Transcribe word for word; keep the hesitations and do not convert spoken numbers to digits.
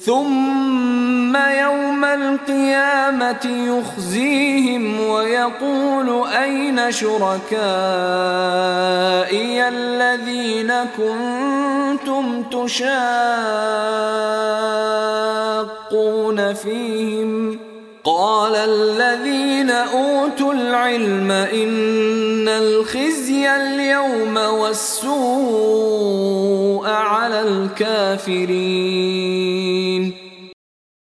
ثم يوم القيامة يخزيهم ويقول أين شركائي الذين كنتم تشاقون فيهم قال الذين أوتوا العلم إن الخزي اليوم والسوء على الكافرين